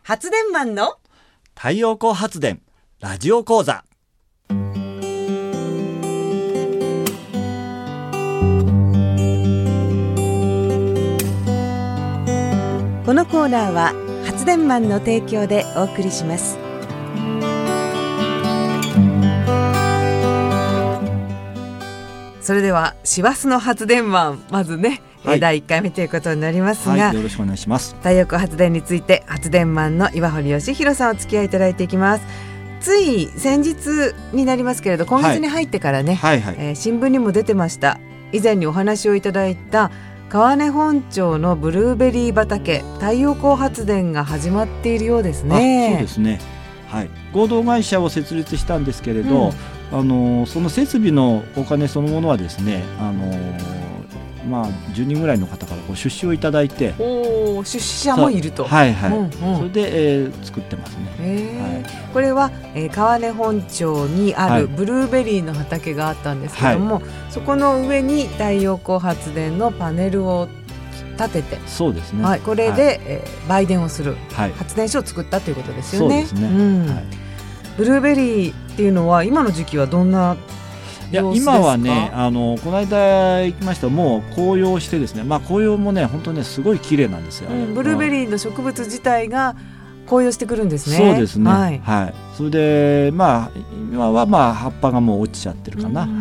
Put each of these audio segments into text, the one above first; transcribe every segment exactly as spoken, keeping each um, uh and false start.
発電マンの太陽光発電ラジオ講座。 このコーナーは発電マンの提供でお送りします。それでは師走の発電マン、まずね、はい、だいいっかいめということになりますが、 はい、よろしくお願いします。 太陽光発電について発電マンの岩堀義弘さんお付き合いいただいていきます。つい先日になりますけれど、今月に入ってからね、はいはいはい、えー、新聞にも出てました。以前にお話をいただいた川根本町のブルーベリー畑、太陽光発電が始まっているようですね。 あ、そうですね、はい、合同会社を設立したんですけれど、うん、あのその設備のお金そのものはですね、あのまあ、じゅうにんぐらいの方からこう出資をいただいて、 お出資者もいると、 はいはい、うんうん、それで、えー、作ってますね。 はい、これは、えー、川根本町にあるブルーベリーの畑があったんですけども、はい、そこの上に太陽光発電のパネルを立てて、 そうですね、 はい、これで、はい、えー、売電をする、 はい、 発電所を作ったということですよね。 そうですね、 うん、はい、ブルーベリーっていうのは今の時期はどんな？ いや今はね、あのこの間行きましたもう紅葉してですね、まあ、紅葉もね本当ねすごい綺麗なんですよ、うん、 ブルーベリーの植物自体が紅葉してくるんですね。 そうですね、 はいはい、それでまあ今はまあ葉っぱがもう落ちちゃってるかな、はい、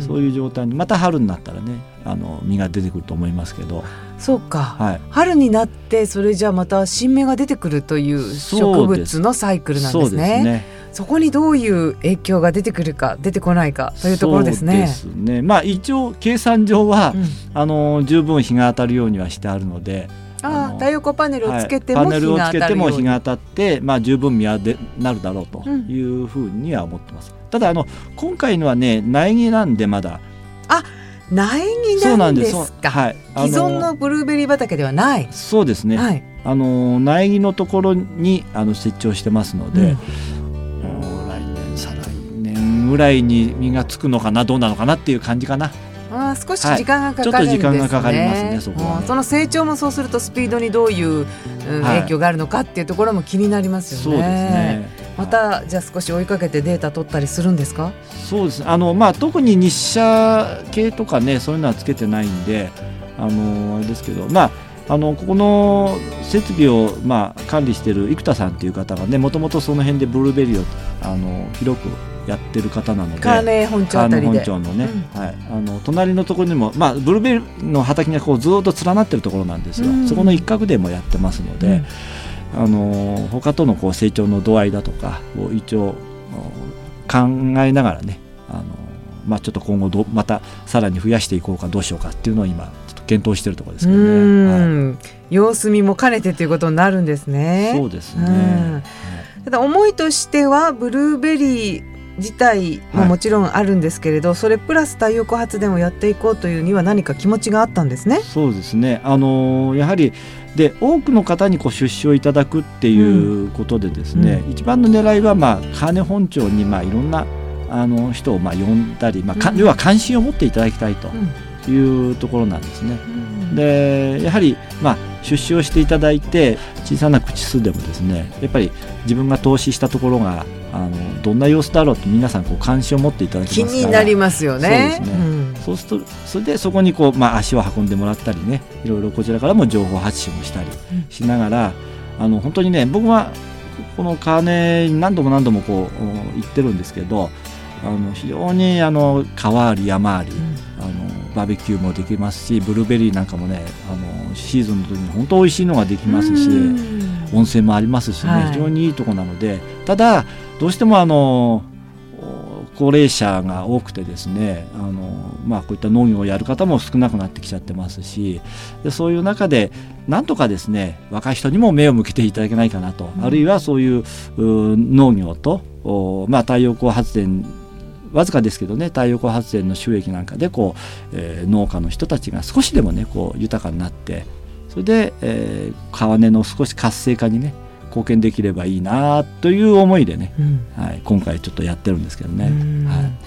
そういう状態にまた春になったらねあの実が出てくると思いますけど。 そうか、 はい、 春になってそれじゃまた新芽が出てくるという植物のサイクルなんですね。そうですね、そこにどういう影響が出てくるか出てこないかというところですね。 そうですね、まあ、一応計算上は、うん、あの十分日が当たるようにはしてあるので、 ああ太陽光パネルをつけても、 はい、パネルをつけても日が当たって、まあ、十分実はでなるだろうというふうには思ってます、うん、ただあの今回のはね苗木なんでまだあ苗木なんですか。 はい、 既存のブルーベリー畑ではない。 そうですね、はい、あの苗木のところにあの設置をしてますので、うん、来年再来年ぐらいに実がつくのかなどうなのかなっていう感じかな。 あ少し時間がかかるんですね、はい、ちょっと時間がかかりますね。そこはね、その成長もそうするとスピードにどういう、うん、影響があるのかっていうところも気になりますよね。そうですね。またじゃあ少し追いかけてデータ取ったりするんですか。 そうですね、あの、まあ、特に日射系とかねそういうのはつけてないんであのあれですけど、まああのここの設備を、まあ、管理している生田さんという方がねもともとその辺でブルーベリーをあの広くやってる方なので、 川根本町あたりで川根本町のね、うん、はい、あの隣のところにも、まあ、ブルーベリーの畑がこうずっと連なってるところなんですよ、うん、そこの一角でもやってますので、うん、あの他とのこう成長の度合いだとかを一応考えながらねあの、まあ、ちょっと今後どまたさらに増やしていこうかどうしようかっていうのを今ちょっと検討しているところですけどね、うん、 はい、様子見も兼ねてということになるんですね。 そうですね、 うん、ただ思いとしてはブルーベリー自体ももちろんあるんですけれど、はい、それプラス太陽光発電をやっていこうというには何か気持ちがあったんですね。 そうですね、あのー、やはりで多くの方にこう出資をいただくっていうことでですね、うん、一番の狙いは、まあ、川根本町にまあいろんなあの人をまあ呼んだり、まあ、うん、要は関心を持っていただきたいというところなんですね、うん、でやはり、まあ、出資をしていただいて小さな口数でもですねやっぱり自分が投資したところがあのどんな様子だろうと皆さんこう関心を持っていただきますから気になりますよね。 そうですね、うん、そうするとそれでそこにこう、まあ、足を運んでもらったりねいろいろこちらからも情報発信をしたりしながら、うん、あの本当にね僕はこの川根に何度も何度もこう行ってるんですけどあの非常にあの川あり山あり、うん、あのバーベキューもできますしブルーベリーなんかもねあのシーズンの時に本当美味しいのができますし温泉もありますしね、はい、非常にいいところなのでただどうしてもあの高齢者が多くてですねあの、まあ、こういった農業をやる方も少なくなってきちゃってますしでそういう中でなんとかですね若い人にも目を向けていただけないかなと、うん、あるいはそういう、う農業と、まあ、太陽光発電わずかですけどね太陽光発電の収益なんかでこう、えー、農家の人たちが少しでもねこう豊かになってそれで、えー、川根の少し活性化にね貢献できればいいなという思いでね、うん、はい、今回ちょっとやってるんですけどね、はい、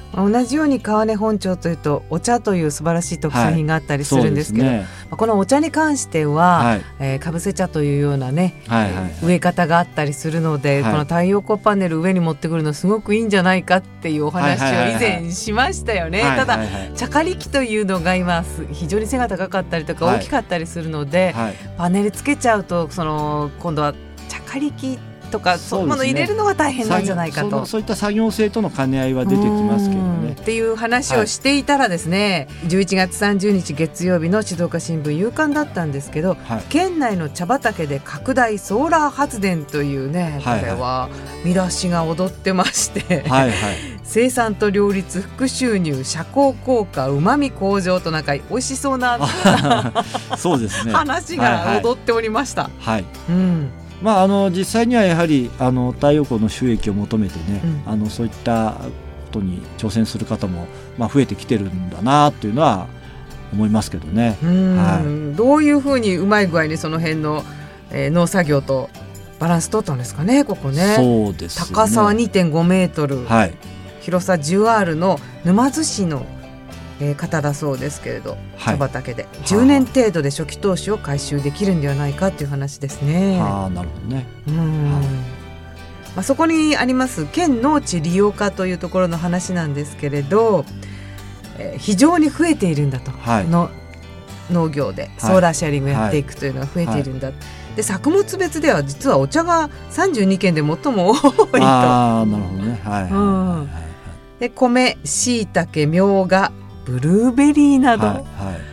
同じように川根本町というとお茶という素晴らしい特産品があったりするんですけど、はい、ね、このお茶に関しては、はい、えー、かぶせ茶というようなね、はいはいはい、植え方があったりするので、はい、この太陽光パネル上に持ってくるのすごくいいんじゃないかっていうお話を以前しましたよね。ただ、はいはいはい、茶刈り機というのが今非常に背が高かったりとか大きかったりするので、はいはい、パネルつけちゃうとその今度は茶刈り機とかそういうもの入れるのが大変なんじゃないかと、 そう、そういった作業性との兼ね合いは出てきますけどねっていう話をしていたらですね、はい、じゅういちがつさんじゅうにち月曜日の静岡新聞夕刊だったんですけど、はい、県内の茶畑で拡大ソーラー発電というね、これは見出しが踊ってまして、はいはい、生産と両立、副収入、社交効果、うまみ向上となんか美味しそうなそうですね、 話が踊っておりました。 はい、はい、うん、まあ、あの実際にはやはりあの太陽光の収益を求めてね、うん、あのそういったことに挑戦する方も、まあ、増えてきてるんだなというのは思いますけどね。うん、 はい、どういうふうにうまい具合にその辺の、えー、農作業とバランス取ったんですかね、ここね。 そうですね、 高さは にてんごメートル、はい、広さ じゅうアール の沼津市のえー、方だそうですけれど、はい、茶畑でじゅうねん程度で初期投資を回収できるんではないかという話ですね。 はあ、なるほどね。 うん、まあ、そこにあります県農地利用化というところの話なんですけれど、えー、非常に増えているんだと、はい、の農業でソーラーシェアリングやっていくというのが増えているんだ、はいはい、で作物別では実はお茶がさんじゅうにけんで最も多いと。 あ、なるほどね、はいはいはいはい、 で米、しいたけ、みょうが、ブルーベリーなど、はいはい、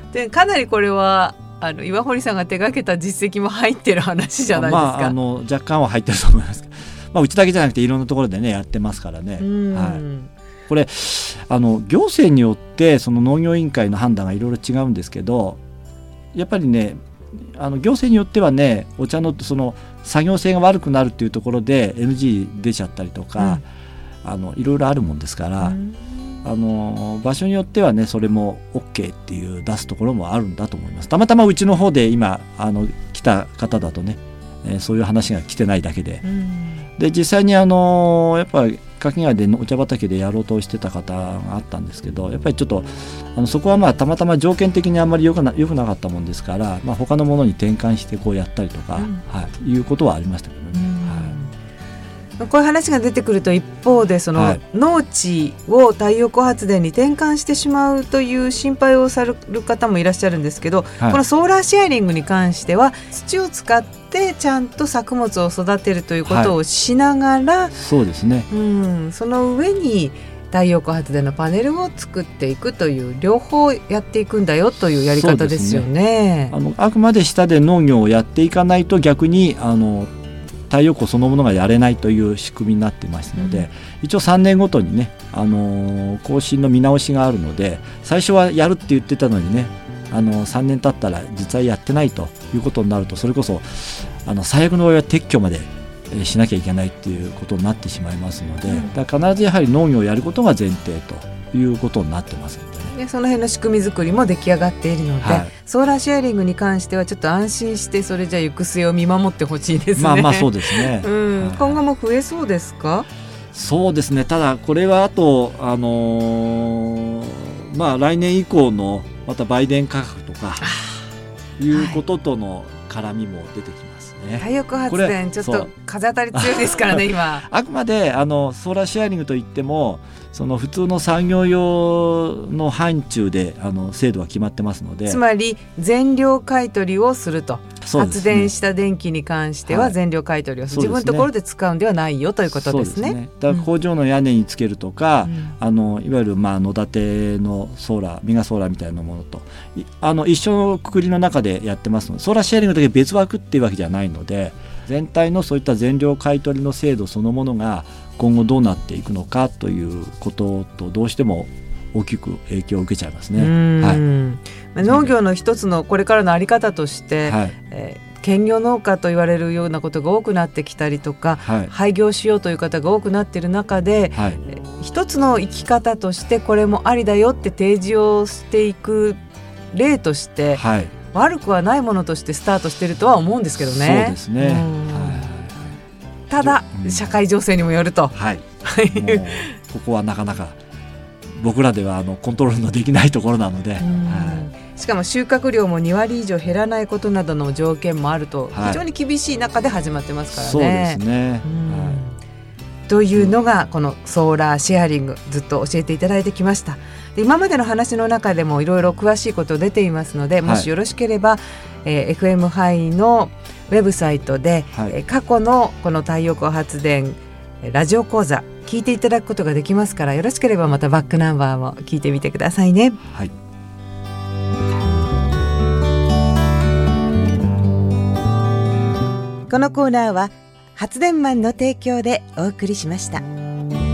でかなりこれはあの岩堀さんが手掛けた実績も入ってる話じゃないですか。 まあ、あの若干は入ってると思いますけど、まあ、うちだけじゃなくていろんなところでねやってますからね。はい、これあの行政によってその農業委員会の判断がいろいろ違うんですけど、やっぱりねあの行政によってはねお茶のその作業性が悪くなるっていうところで エヌジー 出ちゃったりとか、うん、あのいろいろあるもんですから、うん、あの場所によってはねそれも OK っていう出すところもあるんだと思います。たまたまうちの方で今あの来た方だとね、えー、そういう話が来てないだけで、うん、で実際にあのやっぱり掛川でお茶畑でやろうとしてた方があったんですけど、やっぱりちょっとあのそこはまあたまたま条件的にあんまり良くな、良くなかったもんですから、まあ、他のものに転換してこうやったりとか、うん、はい、いうことはありましたけどね。うん、 はい、こういう話が出てくると一方でその、はい、農地を太陽光発電に転換してしまうという心配をされる方もいらっしゃるんですけど、はい、このソーラーシェアリングに関しては土を使ってちゃんと作物を育てるということをしながら、はい、そうですね、うん、その上に太陽光発電のパネルを作っていくという両方やっていくんだよというやり方ですよね。 あのあくまで下で農業をやっていかないと逆にあの太陽光そのものがやれないという仕組みになってますので、うん、一応さんねんごとにね、あのー、更新の見直しがあるので、最初はやるって言ってたのにね、あのー、さんねん経ったら実はやってないということになると、それこそあの最悪の場合は撤去までしなきゃいけないっていうことになってしまいますので、うん、だから必ずやはり農業をやることが前提ということになってますのでね。 でその辺の仕組み作りも出来上がっているので、はい、ソーラーシェアリングに関してはちょっと安心してそれじゃ行く末を見守ってほしいですね。 まあまあそうですね、 うん、はい、今後も増えそうですか？ そうですね、ただこれはあと、あのーまあ、来年以降のまた売電価格とかいうこととの絡みも出てきますね。 太陽光発電ちょっと風当たり強いですからね今あくまであのソーラーシェアリングといってもその普通の産業用の範疇であの制度は決まってますので、 つまり全量買取をすると、ね、発電した電気に関しては全量買取をする、はい、自分のところで使うんではないよということですね。 そうですね、だから工場の屋根につけるとか、うん、あのいわゆるまあ野立てのソーラーメガソーラーみたいなものとあの一緒のくくりの中でやってますので、ソーラーシェアリングだけ別枠っていうわけじゃないので、全体のそういった全量買取の制度そのものが今後どうなっていくのかということとどうしても大きく影響を受けちゃいますね。はい、 農業の一つのこれからの在り方として、はい、えー、兼業農家と言われるようなことが多くなってきたりとか、はい、廃業しようという方が多くなっている中で、はい、えー、一つの生き方としてこれもありだよって提示をしていく例として、はい、悪くはないものとしてスタートしているとは思うんですけどね。 そうですね、はい、 ただ、うん、社会情勢にもよると、 はい、もうここはなかなか僕らではあのコントロールのできないところなので、はいしかも収穫量もにわり以上減らないことなどの条件もあると非常に厳しい中で始まってますからね、 はい、そうですね、はい、 というのがこのソーラーシェアリングずっと教えていただいてきました。で今までの話の中でもいろいろ詳しいこと出ていますので、もしよろしければ、はいえー、エフエム ハイのウェブサイトで、はいえー、過去のこの太陽光発電ラジオ講座聞いていただくことができますから、よろしければまたバックナンバーも聞いてみてくださいね。 はい、 このコーナーは発電マンの提供でお送りしました。